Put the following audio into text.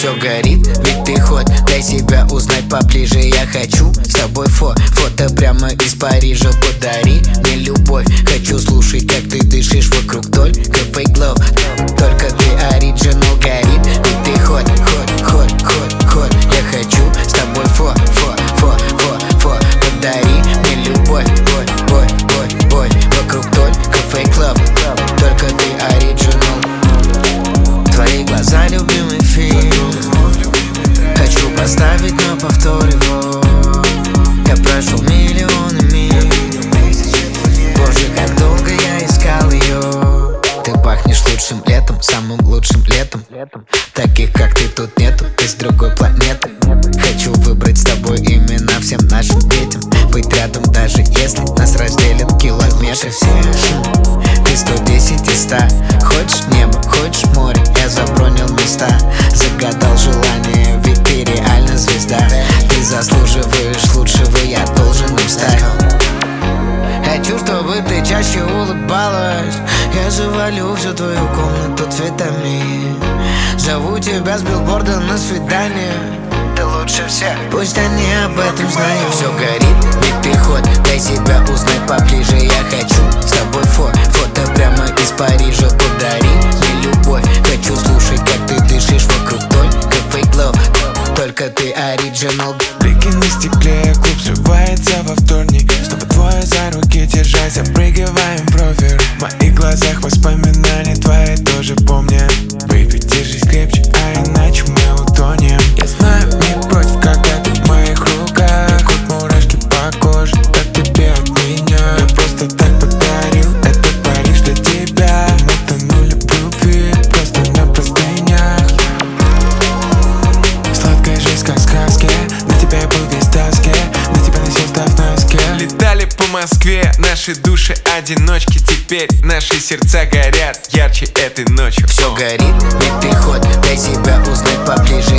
Все горит, ведь ты ход, дай себя узнать поближе. Я хочу с тобой фото прямо из Парижа. Подари мне любовь, хочу слушать, как ты дышишь вокруг. Только fake love, только ты оригинал. Горит, ведь ты ход. Я хочу с тобой подари мне любовь, бой. Вокруг только fake love, только ты оригинал. Твои глаза, любимый фильм, хочу поставить на повтор его. Я прошел миллионы миль, боже, как долго я искал ее. Ты пахнешь лучшим летом, самым лучшим летом. Таких как ты тут нету, ты с другой планеты. Хочу выбрать с тобой имена всем нашим детям. Быть рядом, даже если нас разделят километры все. Ты 110 из 100. Хочешь небо, хочешь море, я забронил места. Загадал желание, ведь ты реально звезда. Ты заслуживаешь лучшего, я должен им стать. Хочу, чтобы ты чаще улыбалась. Я завалю всю твою комнату цветами. Зову тебя с билборда на свидание. Ты лучше всех, пусть они об этом знают. Все горит, ведь ты ход, дай себя узнать поближе. Я хочу с тобой фото прямо из Парижа. Подари мне любовь, хочу слушать, как ты дышишь вокруг. Только fake love, только ты оригинал. Блики на стекле, клуб срывается во вторник. Снова двое за руки держась, запрыгиваем в ровер. В моих глазах воспоминания твои тоже помнят. Baby, держись крепче, а иначе мы утонем. Я знаю, не против, когда ты в моих руках. Хоть мурашки по коже, как тебе от меня. Я просто так подарил этот Париж для тебя. Мы тонули в любви, просто на простынях. Сладкая жизнь, как в сказке. На тебя я был весь в тоске, на тебя носил, став на носке. Летали по Москве, наши души одиночки. Теперь наши сердца горят ярче этой ночью. Все горит, ведь ты ход, дай себя узнать поближе.